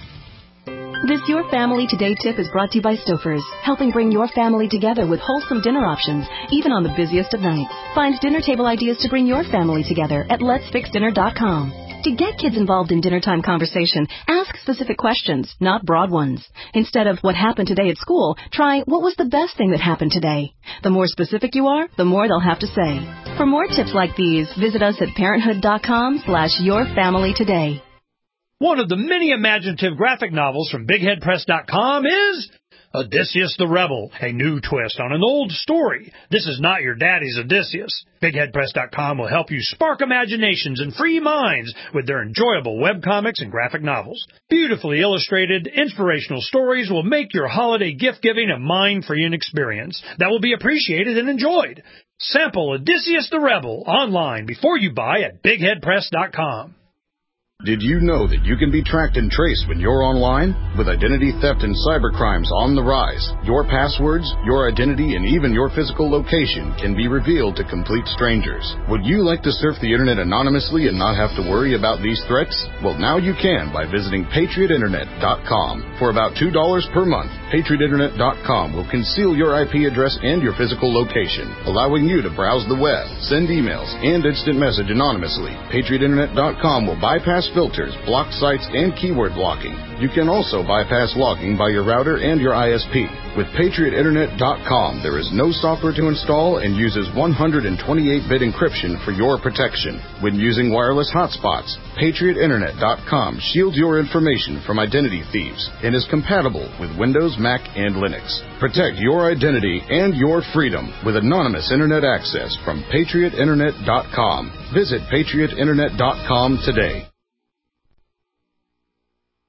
This Your Family Today tip is brought to you by Stouffer's, helping bring your family together with wholesome dinner options, even on the busiest of nights. Find dinner table ideas to bring your family together at lets fix dinner dot com. To get kids involved in dinnertime conversation, ask specific questions, not broad ones. Instead of what happened today at school, try what was the best thing that happened today. The more specific you are, the more they'll have to say. For more tips like these, visit us at parenthood dot com slash your family today. One of the many imaginative graphic novels from big head press dot com is Odysseus the Rebel, a new twist on an old story. This is not your daddy's Odysseus. big head press dot com will help you spark imaginations and free minds with their enjoyable webcomics and graphic novels. Beautifully illustrated, inspirational stories will make your holiday gift-giving a mind-freeing experience that will be appreciated and enjoyed. Sample Odysseus the Rebel online before you buy at big head press dot com. Did you know that you can be tracked and traced when you're online? With identity theft and cybercrimes on the rise, your passwords, your identity, and even your physical location can be revealed to complete strangers. Would you like to surf the internet anonymously and not have to worry about these threats? Well, now you can by visiting patriot internet dot com. For about two dollars per month, patriot internet dot com will conceal your I P address and your physical location, allowing you to browse the web, send emails, and instant message anonymously. patriot internet dot com will bypass filters, block sites, and keyword blocking. You can also bypass logging by your router and your I S P. With patriot internet dot com, there is no software to install and uses one hundred twenty-eight bit encryption for your protection. When using wireless hotspots, patriot internet dot com shields your information from identity thieves and is compatible with Windows, Mac, and Linux. Protect your identity and your freedom with anonymous internet access from patriot internet dot com. Visit patriot internet dot com today.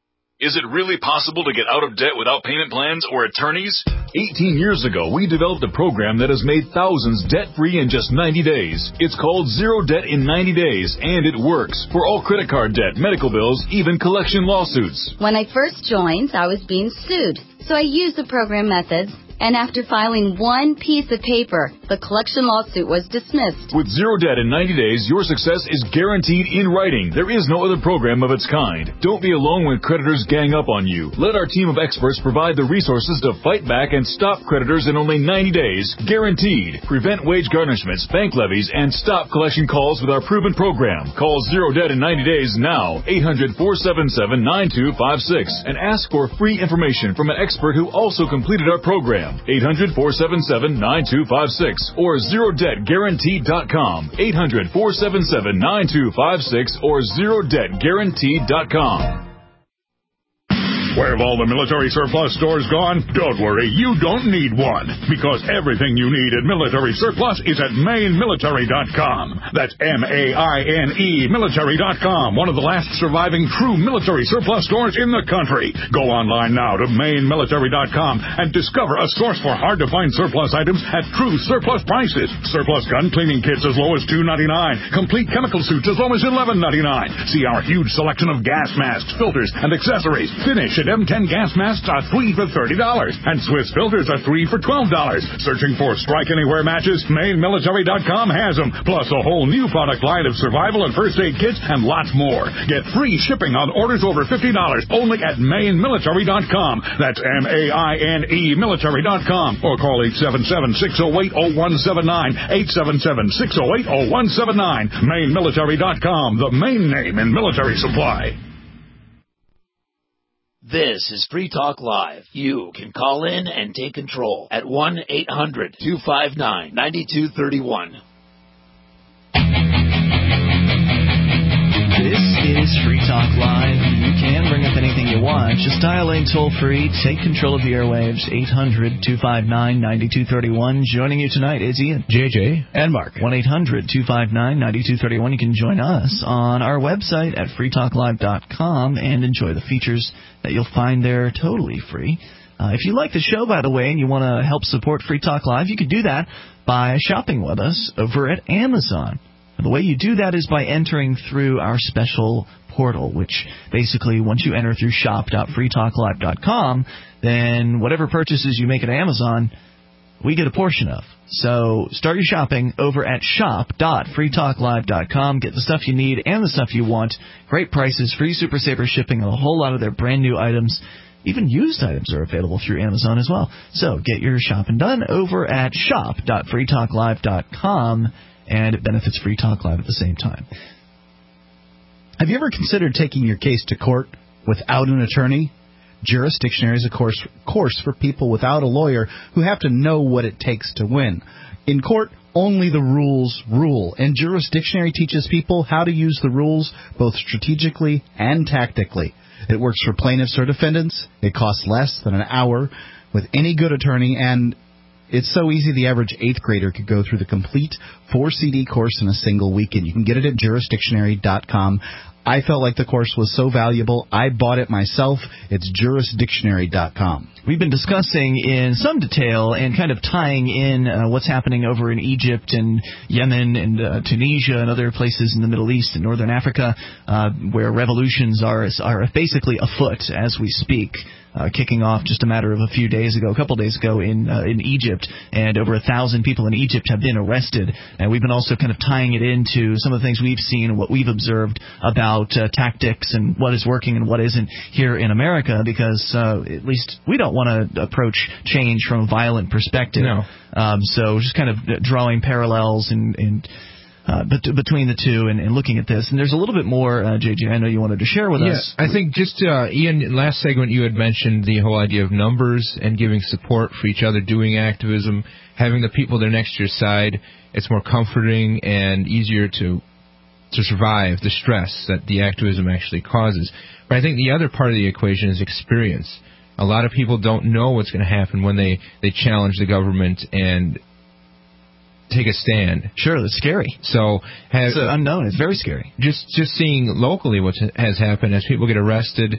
Is it really possible to get out of debt without payment plans or attorneys? eighteen years ago, we developed a program that has made thousands debt-free in just ninety days. It's called Zero Debt in ninety days, and it works for all credit card debt, medical bills, even collection lawsuits. When I first joined, I was being sued, so I used the program methods. And after filing one piece of paper, the collection lawsuit was dismissed. With Zero Debt in ninety days, your success is guaranteed in writing. There is no other program of its kind. Don't be alone when creditors gang up on you. Let our team of experts provide the resources to fight back and stop creditors in only ninety days. Guaranteed. Prevent wage garnishments, bank levies, and stop collection calls with our proven program. Call Zero Debt in ninety days now. eight hundred, four seven seven, nine two five six. And ask for free information from an expert who also completed our program. eight hundred, four seven seven, nine two five six or zero debt guaranteed dot com. eight hundred, four seven seven, nine two five six or zero debt guaranteed dot com. Where have all the military surplus stores gone? Don't worry, you don't need one, because everything you need at Military Surplus is at Maine Military dot com. That's M A I N E Military dot com, one of the last surviving true military surplus stores in the country. Go online now to Maine Military dot com and discover a source for hard-to-find surplus items at true surplus prices. Surplus gun cleaning kits as low as two ninety-nine, complete chemical suits as low as eleven ninety-nine. See our huge selection of gas masks, filters, and accessories. Finish at M ten gas masks are three for thirty dollars, and Swiss filters are three for twelve dollars. Searching for Strike Anywhere matches? Maine Military dot com has them, plus a whole new product line of survival and first aid kits and lots more. Get free shipping on orders over fifty dollars only at Maine Military dot com. That's M A I N E Military dot com, or call eight seven seven, six oh eight, oh one seven nine, eight seven seven, six oh eight, oh one seven nine. Maine Military dot com, the main name in military supply. This is Free Talk Live. You can call in and take control at one eight hundred, two five nine, nine two three one. This is Free Talk Live. You can bring up anything you want. Just dial in toll-free. Take control of the airwaves. eight hundred, two five nine, nine two three one. Joining you tonight is Ian. J J. And Mark. one eight hundred, two five nine, nine two three one. You can join us on our website at free talk live dot com and enjoy the features that you'll find there totally free. Uh, if you like the show, by the way, and you want to help support Free Talk Live, you can do that by shopping with us over at Amazon. The way you do that is by entering through our special portal, which basically, once you enter through shop dot free talk live dot com, then whatever purchases you make at Amazon, we get a portion of. So start your shopping over at shop dot free talk live dot com. Get the stuff you need and the stuff you want. Great prices, free Super Saver shipping, and a whole lot of their brand new items. Even used items are available through Amazon as well. So get your shopping done over at shop dot free talk live dot com. And it benefits Free Talk Live at the same time. Have you ever considered taking your case to court without an attorney? Juris Dictionary is a course, course for people without a lawyer who have to know what it takes to win. In court, only the rules rule, and Juris Dictionary teaches people how to use the rules both strategically and tactically. It works for plaintiffs or defendants. It costs less than an hour with any good attorney, and it's so easy the average eighth grader could go through the complete four C D course in a single weekend. You can get it at juris dictionary dot com. I felt like the course was so valuable, I bought it myself. It's juris dictionary dot com. We've been discussing in some detail and kind of tying in uh, what's happening over in Egypt and Yemen and uh, Tunisia and other places in the Middle East and Northern Africa uh, where revolutions are are basically afoot as we speak. Uh, kicking off just a matter of a few days ago, a couple days ago in uh, in Egypt, and over a thousand people in Egypt have been arrested. And we've been also kind of tying it into some of the things we've seen and what we've observed about uh, tactics and what is working and what isn't here in America, because uh, at least we don't want to approach change from a violent perspective. No. Um, so just kind of drawing parallels and. and Uh, but between the two and, and looking at this. And there's a little bit more, uh, J J, I know you wanted to share with yeah, us. I think just, uh, Ian, last segment you had mentioned the whole idea of numbers and giving support for each other, doing activism, having the people there next to your side. It's more comforting and easier to to survive the stress that the activism actually causes. But I think the other part of the equation is experience. A lot of people don't know what's going to happen when they, they challenge the government and take a stand. Sure, that's scary. So have, it's unknown. It's very scary. Just just seeing locally what has happened as people get arrested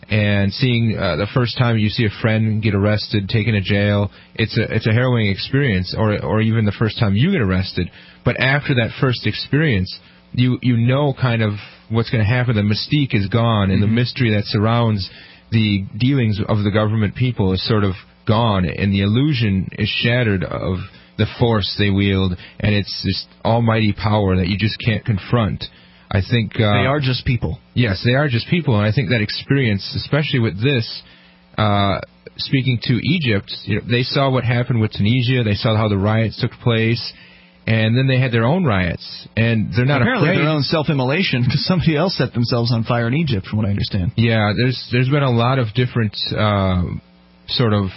and seeing uh, the first time you see a friend get arrested, taken to jail, it's a it's a harrowing experience, or or even the first time you get arrested. But after that first experience, you you know kind of what's going to happen. The mystique is gone, and mm-hmm. the mystery that surrounds the dealings of the government people is sort of gone, and the illusion is shattered of the force they wield, and it's this almighty power that you just can't confront. I think uh, they are just people. Yes, they are just people, and I think that experience, especially with this, uh, speaking to Egypt, you know, they saw what happened with Tunisia. They saw how the riots took place, and then they had their own riots, and they're not apparently afraid. their own self-immolation because somebody else set themselves on fire in Egypt, from what I understand. Yeah, there's there's been a lot of different uh, sort of.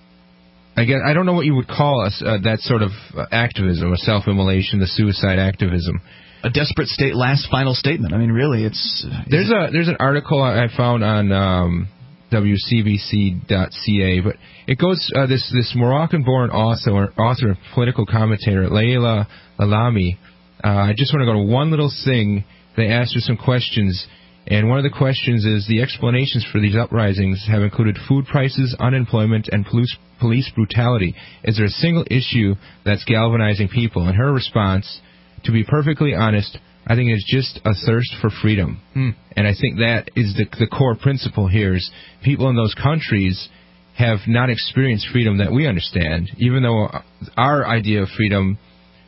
I guess I don't know what you would call us uh, that sort of uh, activism, a self-immolation, the suicide activism. A desperate state, last final statement. I mean, really, it's... There's a there's an article I found on um, W C B C dot C A, but it goes, uh, this this Moroccan-born author, author and political commentator, Leila Lalami. Uh, I just want to go to one little thing. They asked her some questions, and one of the questions is, the explanations for these uprisings have included food prices, unemployment, and police, police brutality. Is there a single issue that's galvanizing people? And her response, to be perfectly honest, I think it's just a thirst for freedom. Mm. And I think that is the, the core principle here is people in those countries have not experienced freedom that we understand, even though our idea of freedom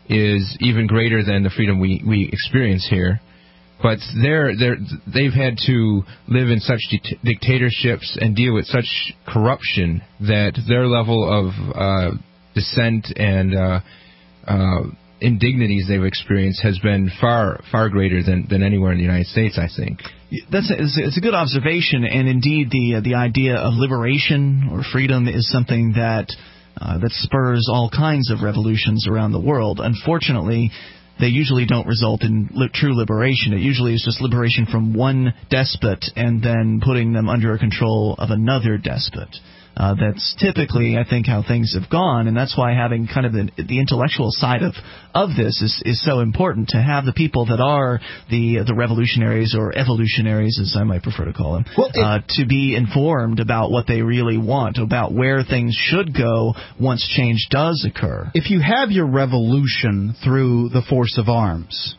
is even greater than the freedom we, we experience here. But they're, they're, they've had to live in such di- dictatorships and deal with such corruption that their level of uh, dissent and uh, uh, indignities they've experienced has been far, far greater than, than anywhere in the United States, I think. That's a, it's a good observation, and indeed the the idea of liberation or freedom is something that uh, that spurs all kinds of revolutions around the world. Unfortunately, they usually don't result in li- true liberation. It usually is just liberation from one despot and then putting them under control of another despot. Uh, that's typically, I think, how things have gone, and that's why having kind of the, the intellectual side of, of this is, is so important, to have the people that are the the revolutionaries or evolutionaries, as I might prefer to call them, well, it, uh, to be informed about what they really want, about where things should go once change does occur. If you have your revolution through the force of arms,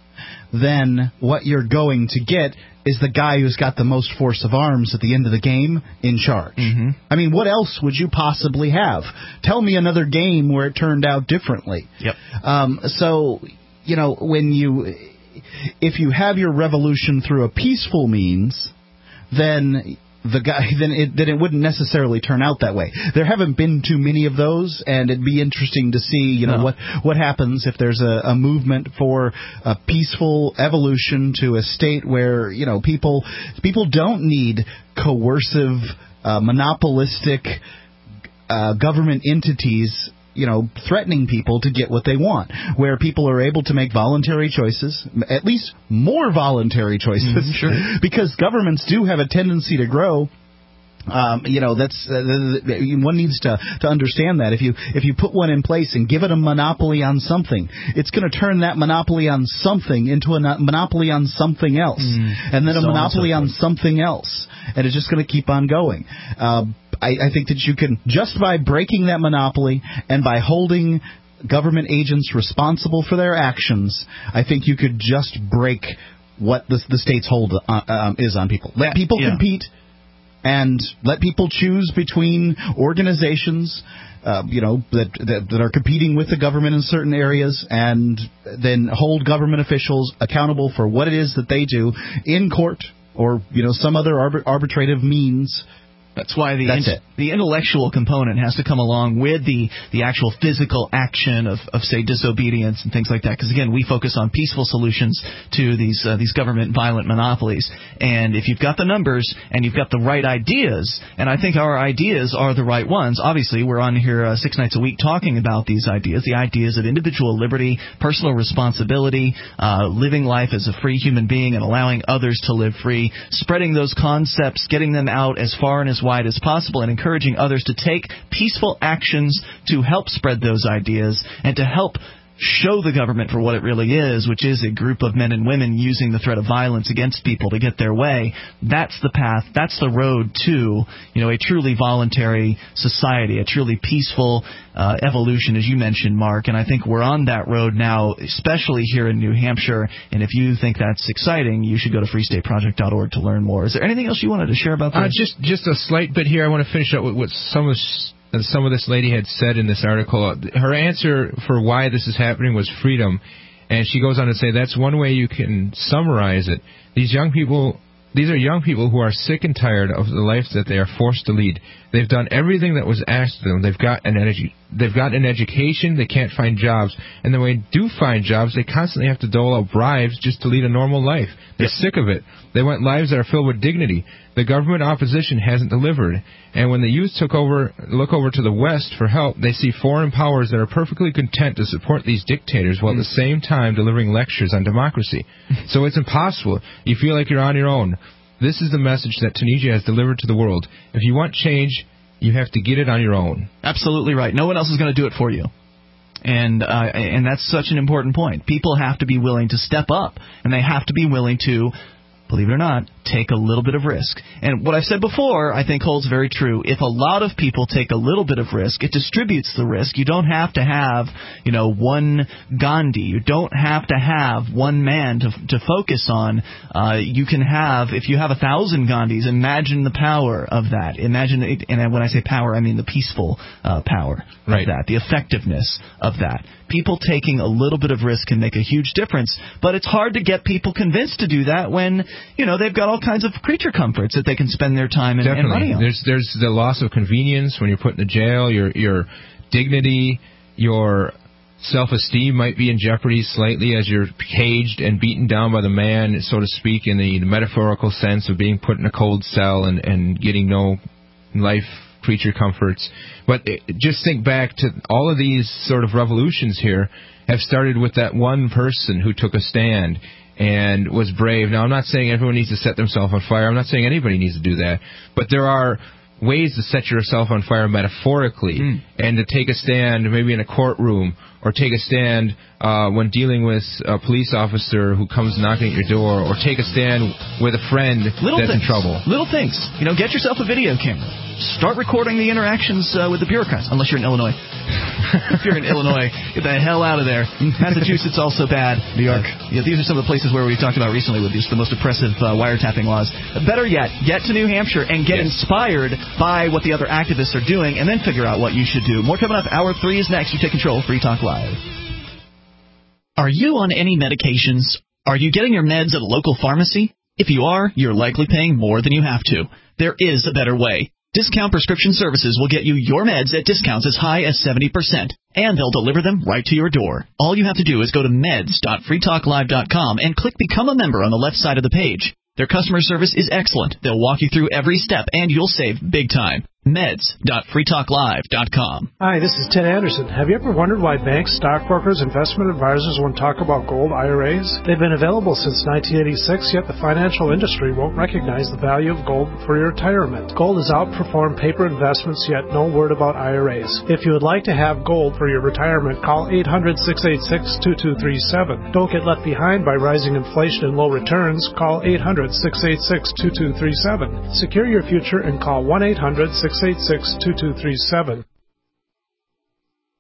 then what you're going to get is the guy who's got the most force of arms at the end of the game in charge. Mm-hmm. I mean, what else would you possibly have? Tell me another game where it turned out differently. Yep. Um, so, you know, when you, if you have your revolution through a peaceful means, then the guy, then it, then it wouldn't necessarily turn out that way. There haven't been too many of those, and it'd be interesting to see, you know, no. what what happens if there's a, a movement for a peaceful evolution to a state where, you know, people people don't need coercive, uh, monopolistic uh, government entities, you know, threatening people to get what they want, where people are able to make voluntary choices, at least more voluntary choices, mm-hmm, sure. because governments do have a tendency to grow. Um, you know, that's uh, one needs to to understand that if you if you put one in place and give it a monopoly on something, it's going to turn that monopoly on something into a monopoly on something else, mm, and then a so monopoly on, so on something else, and it's just going to keep on going. Uh, I, I think that you can, just by breaking that monopoly and by holding government agents responsible for their actions, I think you could just break what the, the state's hold uh, um, is on people. Let people yeah. compete. And let people choose between organizations, uh, you know, that, that that are competing with the government in certain areas, and then hold government officials accountable for what it is that they do in court or, you know, some other arbit- arbitrative means. That's why the That's in, the intellectual component has to come along with the, the actual physical action of, of, say, disobedience and things like that. Because, again, we focus on peaceful solutions to these uh, these government violent monopolies. And if you've got the numbers and you've got the right ideas, and I think our ideas are the right ones. Obviously, we're on here uh, six nights a week talking about these ideas, the ideas of individual liberty, personal responsibility, uh, living life as a free human being and allowing others to live free, spreading those concepts, getting them out as far and as wide as possible, and encouraging others to take peaceful actions to help spread those ideas and to help show the government for what it really is, which is a group of men and women using the threat of violence against people to get their way. That's the path, that's the road to, you know, a truly voluntary society, a truly peaceful uh, evolution, as you mentioned, Mark. And I think we're on that road now, especially here in New Hampshire. And if you think that's exciting, you should go to free state project dot org to learn more. Is there anything else you wanted to share about that? Uh, just, just a slight bit here. I want to finish up with what some of And some of this lady had said in this article. Her answer for why this is happening was freedom. And she goes on to say that's one way you can summarize it. These young people, these are young people who are sick and tired of the life that they are forced to lead. They've done everything that was asked of them. They've got an energy, they've got an education. They can't find jobs. And then when they do find jobs, they constantly have to dole out bribes just to lead a normal life. They're sick of it. They want lives that are filled with dignity. The government opposition hasn't delivered. And when the youth took over, look over to the West for help, they see foreign powers that are perfectly content to support these dictators while at the same time delivering lectures on democracy. So it's impossible. You feel like you're on your own. This is the message that Tunisia has delivered to the world. If you want change, you have to get it on your own. Absolutely right. No one else is going to do it for you. And uh, and that's such an important point. People have to be willing to step up, and they have to be willing to, believe it or not, take a little bit of risk. And what I've said before, I think, holds very true. If a lot of people take a little bit of risk, it distributes the risk. You don't have to have, you know, one Gandhi. You don't have to have one man to to focus on. Uh, you can have, if you have a thousand Gandhis, imagine the power of that. Imagine, it, and when I say power, I mean the peaceful uh, power right. of that, the effectiveness of that. People taking a little bit of risk can make a huge difference, but it's hard to get people convinced to do that when, you know, they've got all kinds of creature comforts that they can spend their time and, and money on. There's there's the loss of convenience when you're put in the jail. Your your dignity, your self-esteem might be in jeopardy slightly as you're caged and beaten down by the man, so to speak, in the, the metaphorical sense of being put in a cold cell and, and getting no life creature comforts. But it, just think back to all of these sort of revolutions here have started with that one person who took a stand and was brave. Now, I'm not saying everyone needs to set themselves on fire. I'm not saying anybody needs to do that. But there are ways to set yourself on fire metaphorically mm. and to take a stand maybe in a courtroom or take a stand uh, when dealing with a police officer who comes knocking at your door, or take a stand with a friend little that's things, in trouble. Little things. You know, get yourself a video camera. Start recording the interactions uh, with the bureaucrats, unless you're in Illinois. If you're in Illinois, get the hell out of there. Massachusetts also bad. New York. Uh, yeah, these are some of the places where we've talked about recently with just the most oppressive uh, wiretapping laws. Better yet, get to New Hampshire and get yes. inspired by what the other activists are doing, and then figure out what you should do. More coming up. Hour three is next. You take control. Free Talk Live. Are you on any medications? Are you getting your meds at a local pharmacy? If you are, you're likely paying more than you have to. There is a better way. Discount Prescription Services will get you your meds at discounts as high as seventy percent, and they'll deliver them right to your door. All you have to do is go to meds dot free talk live dot com and click Become a Member on the left side of the page. Their customer service is excellent. They'll walk you through every step, and you'll save big time. meds dot free talk live dot com. Hi, this is Ted Anderson. Have you ever wondered why banks, stockbrokers, investment advisors won't talk about gold I R As? They've been available since nineteen eighty-six, yet the financial industry won't recognize the value of gold for your retirement. Gold has outperformed paper investments, yet no word about I R As. If you would like to have gold for your retirement, call eight hundred, six eight six, two two three seven. Don't get left behind by rising inflation and low returns. Call eight hundred, six eight six, two two three seven. Secure your future and call one eight hundred, six eight six, two two three seven.